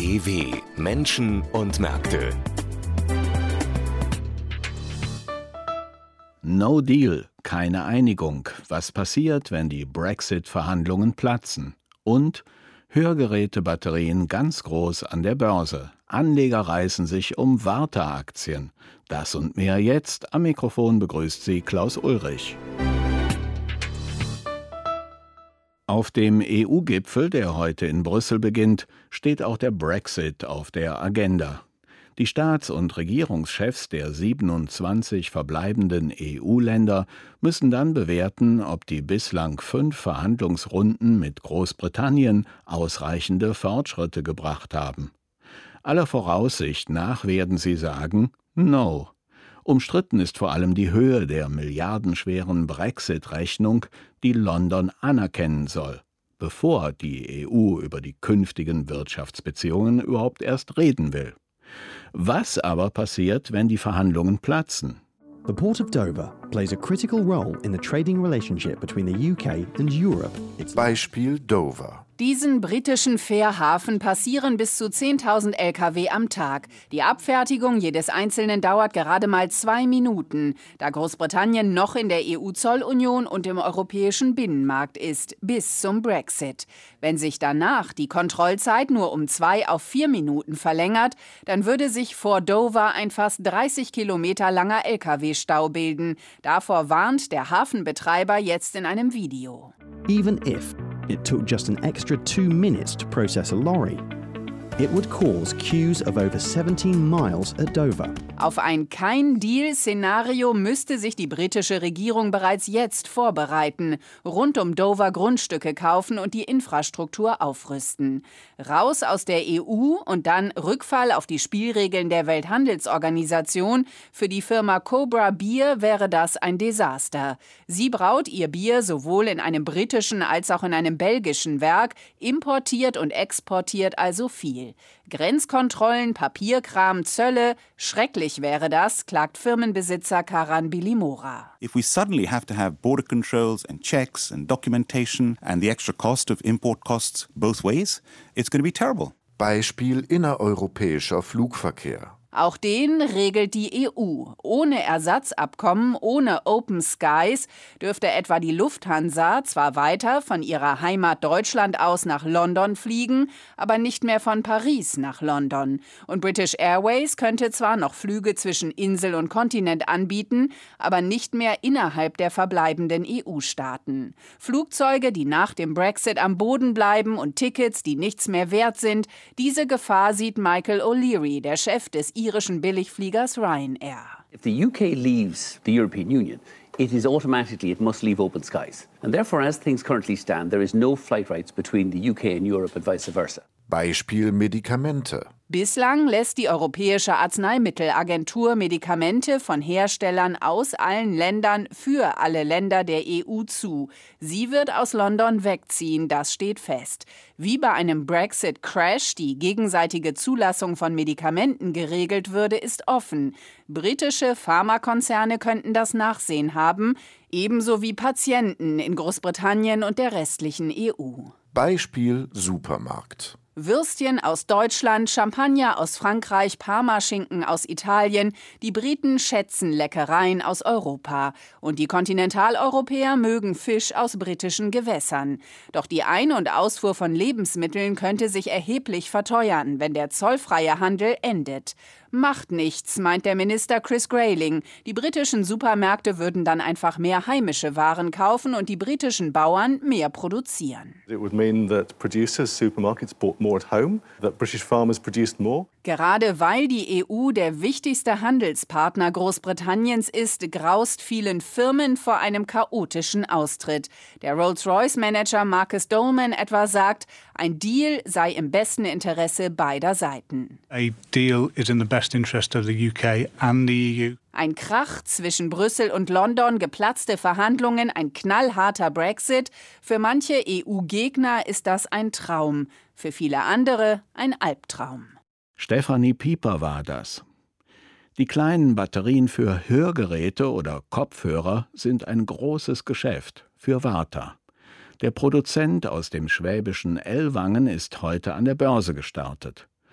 DW Menschen und Märkte. No Deal, keine Einigung. Was passiert, wenn die Brexit-Verhandlungen platzen? Und Hörgerätebatterien ganz groß an der Börse. Anleger reißen sich um Warta-Aktien. Das und mehr jetzt. Am Mikrofon begrüßt Sie Klaus Ulrich. Auf dem EU-Gipfel, der heute in Brüssel beginnt, steht auch der Brexit auf der Agenda. Die Staats- und Regierungschefs der 27 verbleibenden EU-Länder müssen dann bewerten, ob die bislang 5 Verhandlungsrunden mit Großbritannien ausreichende Fortschritte gebracht haben. Aller Voraussicht nach werden sie sagen, no. Umstritten ist vor allem die Höhe der milliardenschweren Brexit-Rechnung, die London anerkennen soll, bevor die EU über die künftigen Wirtschaftsbeziehungen überhaupt erst reden will. Was aber passiert, wenn die Verhandlungen platzen? The Port of Dover plays a critical role in the trading relationship between the UK and Europe. Beispiel Dover. Diesen britischen Fährhafen passieren bis zu 10.000 Lkw am Tag. Die Abfertigung jedes einzelnen dauert gerade mal 2 Minuten, da Großbritannien noch in der EU-Zollunion und im europäischen Binnenmarkt ist, bis zum Brexit. Wenn sich danach die Kontrollzeit nur um 2 auf 4 Minuten verlängert, dann würde sich vor Dover ein fast 30 Kilometer langer Lkw-Stau bilden. Davor warnt der Hafenbetreiber jetzt in einem Video. Even if it took just an extra 2 minutes to process a lorry, it would cause queues of over 17 miles at Dover. Auf ein Kein-Deal-Szenario müsste sich die britische Regierung bereits jetzt vorbereiten, rund um Dover Grundstücke kaufen und die Infrastruktur aufrüsten. Raus aus der EU und dann Rückfall auf die Spielregeln der Welthandelsorganisation. Für die Firma Cobra Bier wäre das ein Desaster. Sie braut ihr Bier sowohl in einem britischen als auch in einem belgischen Werk, importiert und exportiert also viel. Grenzkontrollen, Papierkram, Zölle, schrecklich wäre das, klagt Firmenbesitzer Karan Bilimora. If we suddenly have to have border controls and checks and documentation and the extra cost of import costs both ways, it's going to be terrible. Beispiel innereuropäischer Flugverkehr. Auch den regelt die EU. Ohne Ersatzabkommen, ohne Open Skies dürfte etwa die Lufthansa zwar weiter von ihrer Heimat Deutschland aus nach London fliegen, aber nicht mehr von Paris nach London. Und British Airways könnte zwar noch Flüge zwischen Insel und Kontinent anbieten, aber nicht mehr innerhalb der verbleibenden EU-Staaten. Flugzeuge, die nach dem Brexit am Boden bleiben und Tickets, die nichts mehr wert sind, diese Gefahr sieht Michael O'Leary, der Chef des irischen Billigfliegers Ryanair. If the UK leaves the European Union, it must leave open skies. And therefore, as things currently stand, there is no flight rights between the UK and Europe and vice versa. Beispiel Medikamente. Bislang lässt die Europäische Arzneimittelagentur Medikamente von Herstellern aus allen Ländern für alle Länder der EU zu. Sie wird aus London wegziehen, das steht fest. Wie bei einem Brexit-Crash die gegenseitige Zulassung von Medikamenten geregelt würde, ist offen. Britische Pharmakonzerne könnten das Nachsehen haben, ebenso wie Patienten in Großbritannien und der restlichen EU. Beispiel Supermarkt. Würstchen aus Deutschland, Champagner aus Frankreich, Parmaschinken aus Italien. Die Briten schätzen Leckereien aus Europa. Und die Kontinentaleuropäer mögen Fisch aus britischen Gewässern. Doch die Ein- und Ausfuhr von Lebensmitteln könnte sich erheblich verteuern, wenn der zollfreie Handel endet. Macht nichts, meint der Minister Chris Grayling. Die britischen Supermärkte würden dann einfach mehr heimische Waren kaufen und die britischen Bauern mehr produzieren. It would mean that producers, supermarkets bought more at home, that British farmers produced more. Gerade weil die EU der wichtigste Handelspartner Großbritanniens ist, graust vielen Firmen vor einem chaotischen Austritt. Der Rolls-Royce-Manager Marcus Dolman etwa sagt, ein Deal sei im besten Interesse beider Seiten. A deal is in the best interest of the UK and the EU. Ein Krach zwischen Brüssel und London, geplatzte Verhandlungen, ein knallharter Brexit. Für manche EU-Gegner ist das ein Traum, für viele andere ein Albtraum. Stefanie Pieper war das. Die kleinen Batterien für Hörgeräte oder Kopfhörer sind ein großes Geschäft für Warta. Der Produzent aus dem schwäbischen Ellwangen ist heute an der Börse gestartet.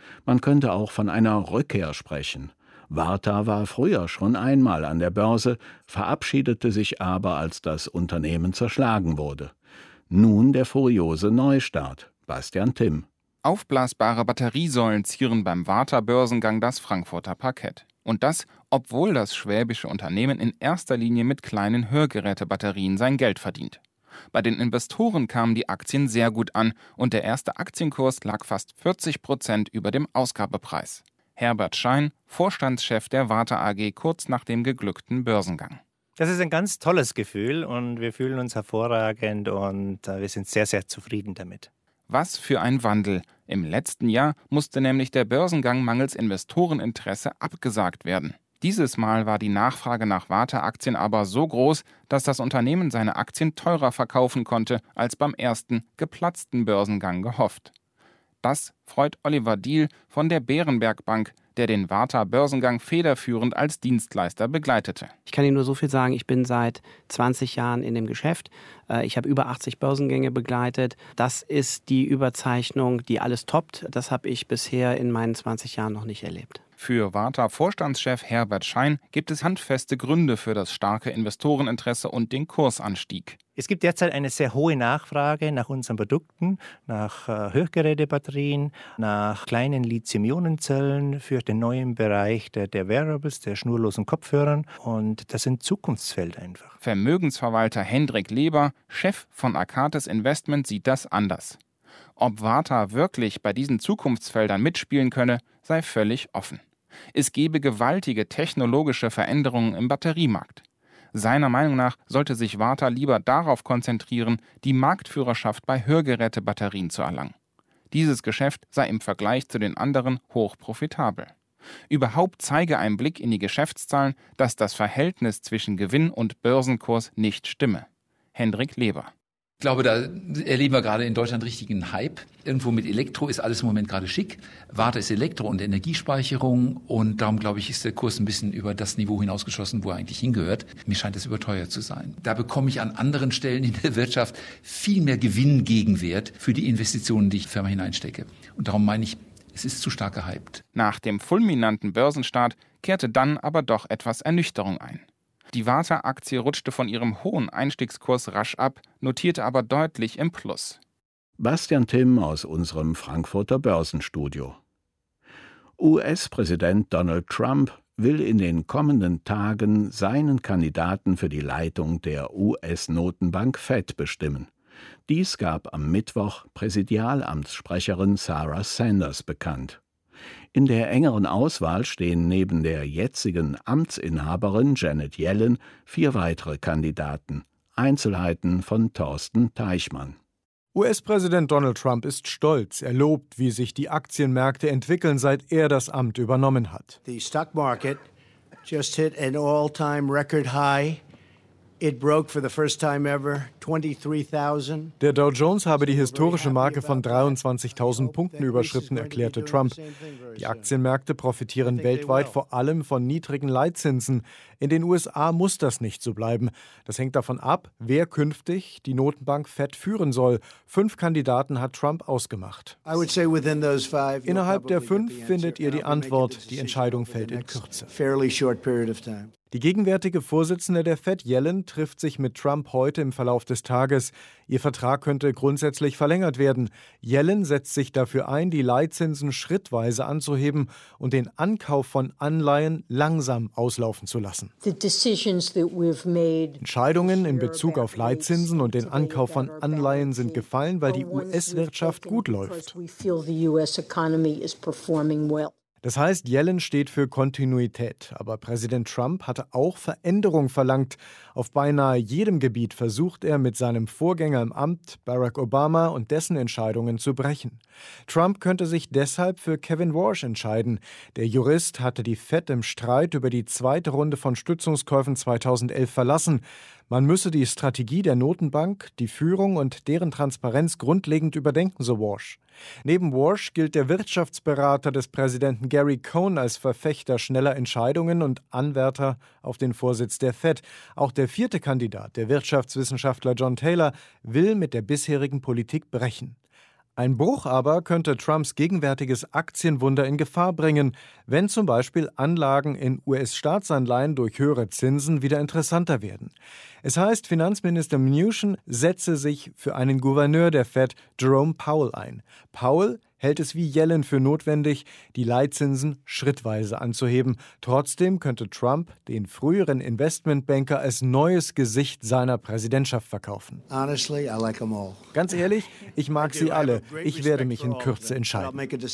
Man könnte auch von einer Rückkehr sprechen. Warta war früher schon einmal an der Börse, verabschiedete sich aber, als das Unternehmen zerschlagen wurde. Nun der furiose Neustart. Bastian Timm. Aufblasbare Batteriesäulen zieren beim Warta-Börsengang das Frankfurter Parkett. Und das, obwohl das schwäbische Unternehmen in erster Linie mit kleinen Hörgerätebatterien sein Geld verdient. Bei den Investoren kamen die Aktien sehr gut an und der erste Aktienkurs lag fast 40% über dem Ausgabepreis. Herbert Schein, Vorstandschef der Warta AG, kurz nach dem geglückten Börsengang. Das ist ein ganz tolles Gefühl und wir fühlen uns hervorragend und wir sind sehr, sehr zufrieden damit. Was für ein Wandel. Im letzten Jahr musste nämlich der Börsengang mangels Investoreninteresse abgesagt werden. Dieses Mal war die Nachfrage nach Warta-Aktien aber so groß, dass das Unternehmen seine Aktien teurer verkaufen konnte als beim ersten geplatzten Börsengang gehofft. Das freut Oliver Diehl von der Berenberg Bank, der den Warta-Börsengang federführend als Dienstleister begleitete. Ich kann Ihnen nur so viel sagen, ich bin seit 20 Jahren in dem Geschäft. Ich habe über 80 Börsengänge begleitet. Das ist die Überzeichnung, die alles toppt. Das habe ich bisher in meinen 20 Jahren noch nicht erlebt. Für Warta-Vorstandschef Herbert Schein gibt es handfeste Gründe für das starke Investoreninteresse und den Kursanstieg. Es gibt derzeit eine sehr hohe Nachfrage nach unseren Produkten, nach Hörgerätebatterien, nach kleinen Lithium-Ionen-Zellen für den neuen Bereich der Wearables, der schnurlosen Kopfhörern. Und das sind Zukunftsfelder einfach. Vermögensverwalter Hendrik Leber, Chef von Akates Investment, sieht das anders. Ob Warta wirklich bei diesen Zukunftsfeldern mitspielen könne, sei völlig offen. Es gebe gewaltige technologische Veränderungen im Batteriemarkt. Seiner Meinung nach sollte sich Warta lieber darauf konzentrieren, die Marktführerschaft bei Hörgerätebatterien zu erlangen. Dieses Geschäft sei im Vergleich zu den anderen hoch profitabel. Überhaupt zeige ein Blick in die Geschäftszahlen, dass das Verhältnis zwischen Gewinn und Börsenkurs nicht stimme. Hendrik Leber. Ich glaube, da erleben wir gerade in Deutschland richtigen Hype. Irgendwo mit Elektro ist alles im Moment gerade schick. Warta ist Elektro- und Energiespeicherung und darum, glaube ich, ist der Kurs ein bisschen über das Niveau hinausgeschossen, wo er eigentlich hingehört. Mir scheint es überteuert zu sein. Da bekomme ich an anderen Stellen in der Wirtschaft viel mehr Gewinngegenwert für die Investitionen, die ich in die Firma hineinstecke. Und darum meine ich, es ist zu stark gehypt. Nach dem fulminanten Börsenstart kehrte dann aber doch etwas Ernüchterung ein. Die Warta-Aktie rutschte von ihrem hohen Einstiegskurs rasch ab, notierte aber deutlich im Plus. Bastian Timm aus unserem Frankfurter Börsenstudio. US-Präsident Donald Trump will in den kommenden Tagen seinen Kandidaten für die Leitung der US-Notenbank Fed bestimmen. Dies gab am Mittwoch Präsidialamtssprecherin Sarah Sanders bekannt. In der engeren Auswahl stehen neben der jetzigen Amtsinhaberin Janet Yellen 4 weitere Kandidaten. Einzelheiten von Thorsten Teichmann. US-Präsident Donald Trump ist stolz. Er lobt, wie sich die Aktienmärkte entwickeln, seit er das Amt übernommen hat. The stock market just hit an all-time record high. It broke for the first time ever 23,000. Der Dow Jones habe die historische Marke von 23.000 Punkten überschritten, erklärte Trump. Die Aktienmärkte profitieren weltweit vor allem von niedrigen Leitzinsen. In den USA muss das nicht so bleiben. Das hängt davon ab, wer künftig die Notenbank Fed führen soll. 5 Kandidaten hat Trump ausgemacht. Innerhalb der 5 findet ihr die Antwort. Die Entscheidung fällt in Kürze. Die gegenwärtige Vorsitzende der Fed, Yellen, trifft sich mit Trump heute im Verlauf des Tages. Ihr Vertrag könnte grundsätzlich verlängert werden. Yellen setzt sich dafür ein, die Leitzinsen schrittweise anzuheben und den Ankauf von Anleihen langsam auslaufen zu lassen. Entscheidungen in Bezug auf Leitzinsen und den Ankauf von Anleihen sind gefallen, weil die US-Wirtschaft gut läuft. Das heißt, Yellen steht für Kontinuität. Aber Präsident Trump hatte auch Veränderung verlangt. Auf beinahe jedem Gebiet versucht er mit seinem Vorgänger im Amt, Barack Obama, und dessen Entscheidungen zu brechen. Trump könnte sich deshalb für Kevin Warsh entscheiden. Der Jurist hatte die Fed im Streit über die zweite Runde von Stützungskäufen 2011 verlassen. Man müsse die Strategie der Notenbank, die Führung und deren Transparenz grundlegend überdenken, so Warsh. Neben Warsh gilt der Wirtschaftsberater des Präsidenten Gary Cohn als Verfechter schneller Entscheidungen und Anwärter auf den Vorsitz der Fed. Auch der 4. Kandidat, der Wirtschaftswissenschaftler John Taylor, will mit der bisherigen Politik brechen. Ein Bruch aber könnte Trumps gegenwärtiges Aktienwunder in Gefahr bringen, wenn zum Beispiel Anlagen in US-Staatsanleihen durch höhere Zinsen wieder interessanter werden. Es heißt, Finanzminister Mnuchin setze sich für einen Gouverneur der Fed, Jerome Powell, ein. Powell hält es wie Yellen für notwendig, die Leitzinsen schrittweise anzuheben. Trotzdem könnte Trump den früheren Investmentbanker als neues Gesicht seiner Präsidentschaft verkaufen. Honestly, I like them all. Ganz ehrlich, ich mag sie alle. Ich werde mich in Kürze entscheiden.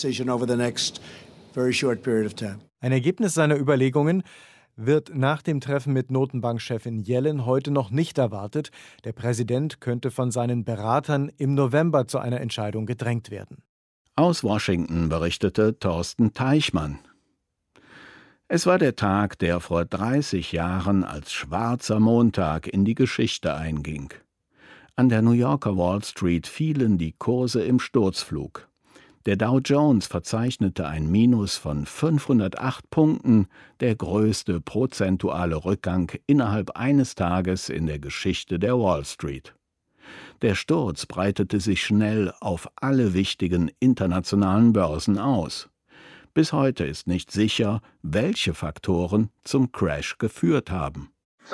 Ein Ergebnis seiner Überlegungen wird nach dem Treffen mit Notenbankchefin Yellen heute noch nicht erwartet. Der Präsident könnte von seinen Beratern im November zu einer Entscheidung gedrängt werden. Aus Washington berichtete Thorsten Teichmann. Es war der Tag, der vor 30 Jahren als schwarzer Montag in die Geschichte einging. An der New Yorker Wall Street fielen die Kurse im Sturzflug. Der Dow Jones verzeichnete ein Minus von 508 Punkten, der größte prozentuale Rückgang innerhalb eines Tages in der Geschichte der Wall Street. Der Sturz breitete sich schnell auf alle wichtigen internationalen Börsen aus. Bis heute ist nicht sicher, welche Faktoren zum Crash geführt haben.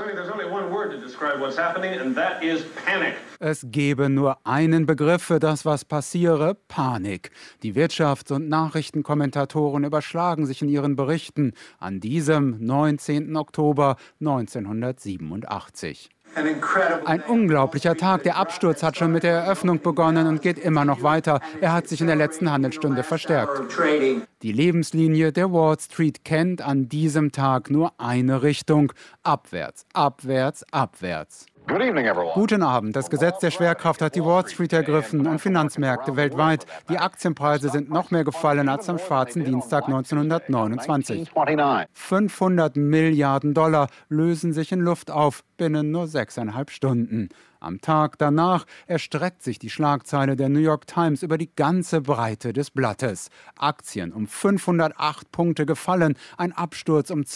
Es gebe nur einen Begriff für das, was passiere: Panik. Die Wirtschafts- und Nachrichtenkommentatoren überschlagen sich in ihren Berichten an diesem 19. Oktober 1987. Ein unglaublicher Tag. Der Absturz hat schon mit der Eröffnung begonnen und geht immer noch weiter. Er hat sich in der letzten Handelsstunde verstärkt. Die Lebenslinie der Wall Street kennt an diesem Tag nur eine Richtung: abwärts, abwärts, abwärts. Guten Abend. Das Gesetz der Schwerkraft hat die Wall Street ergriffen und Finanzmärkte weltweit. Die Aktienpreise sind noch mehr gefallen als am schwarzen Dienstag 1929. 500 Milliarden Dollar lösen sich in Luft auf binnen nur 6,5 Stunden. Am Tag danach erstreckt sich die Schlagzeile der New York Times über die ganze Breite des Blattes. Aktien um 508 Punkte gefallen, ein Absturz um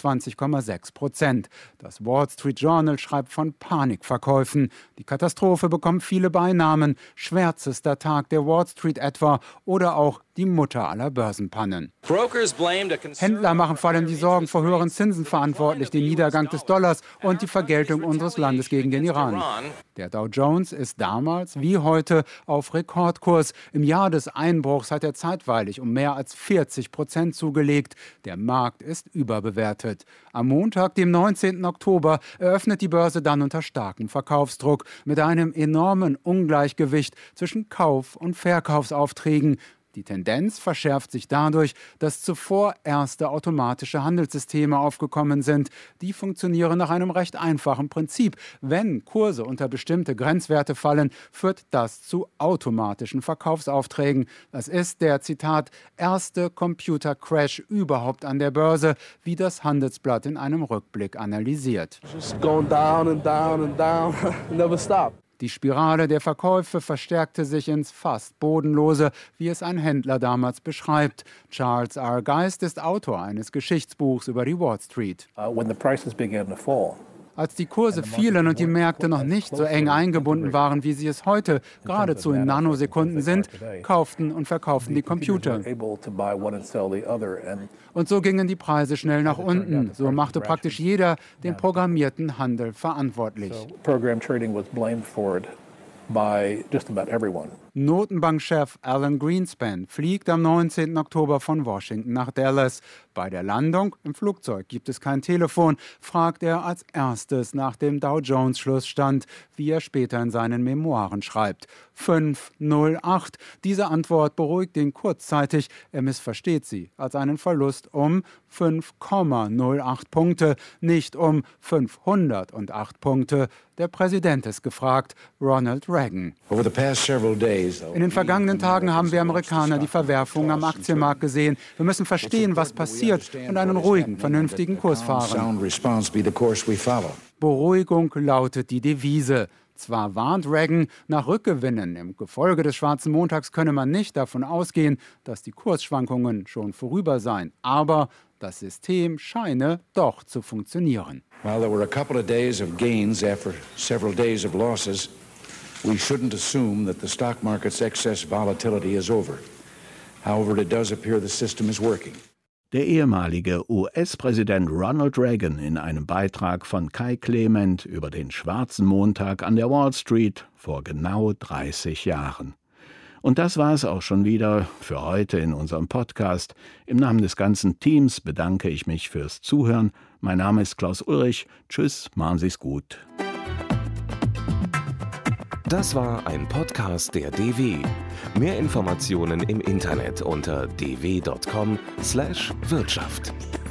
22,6%. Das Wall Street Journal schreibt von Panikverkäufen. Die Katastrophe bekommt viele Beinamen: schwärzester Tag der Wall Street etwa oder auch die Mutter aller Börsenpannen. Händler machen vor allem die Sorgen vor höheren Zinsen verantwortlich, den Niedergang des Dollars und die Vergeltung unseres Landes gegen den Iran. Der Dow Jones ist damals wie heute auf Rekordkurs. Im Jahr des Einbruchs hat er zeitweilig um mehr als 40% zugelegt. Der Markt ist überbewertet. Am Montag, dem 19. Oktober, eröffnet die Börse dann unter starkem Verkaufsdruck mit einem enormen Ungleichgewicht zwischen Kauf- und Verkaufsaufträgen. Die Tendenz verschärft sich dadurch, dass zuvor erste automatische Handelssysteme aufgekommen sind. Die funktionieren nach einem recht einfachen Prinzip. Wenn Kurse unter bestimmte Grenzwerte fallen, führt das zu automatischen Verkaufsaufträgen. Das ist der, Zitat, erste Computer-Crash überhaupt an der Börse, wie das Handelsblatt in einem Rückblick analysiert. Die Spirale der Verkäufe verstärkte sich ins fast Bodenlose, wie es ein Händler damals beschreibt. Charles R. Geist ist Autor eines Geschichtsbuchs über die Wall Street. Als die Kurse fielen und die Märkte noch nicht so eng eingebunden waren, wie sie es heute geradezu in Nanosekunden sind, kauften und verkauften die Computer. Und so gingen die Preise schnell nach unten. So machte praktisch jeder den programmierten Handel verantwortlich. Notenbankchef Alan Greenspan fliegt am 19. Oktober von Washington nach Dallas. Bei der Landung im Flugzeug gibt es kein Telefon, fragt er als erstes nach dem Dow-Jones-Schlussstand, wie er später in seinen Memoiren schreibt. 508. Diese Antwort beruhigt ihn kurzzeitig. Er missversteht sie als einen Verlust um 5,08 Punkte, nicht um 508 Punkte. Der Präsident ist gefragt, Ronald Reagan. In den vergangenen Tagen haben wir Amerikaner die Verwerfungen am Aktienmarkt gesehen. Wir müssen verstehen, was passiert und einen ruhigen, vernünftigen Kurs fahren. Beruhigung lautet die Devise. Zwar warnt Reagan, nach Rückgewinnen im Gefolge des Schwarzen Montags könne man nicht davon ausgehen, dass die Kursschwankungen schon vorüber seien, aber das System scheine doch zu funktionieren. While there were a couple of days of gains after several days of losses, We shouldn't assume that the stock market's excess volatility is over. However, it does appear the system is working. Der ehemalige US-Präsident Ronald Reagan in einem Beitrag von Kai Clement über den schwarzen Montag an der Wall Street vor genau 30 Jahren. Und das war es auch schon wieder für heute in unserem Podcast. Im Namen des ganzen Teams bedanke ich mich fürs Zuhören. Mein Name ist Klaus Ulrich. Tschüss, machen Sie's gut. Das war ein Podcast der DW. Mehr Informationen im Internet unter dw.com/Wirtschaft.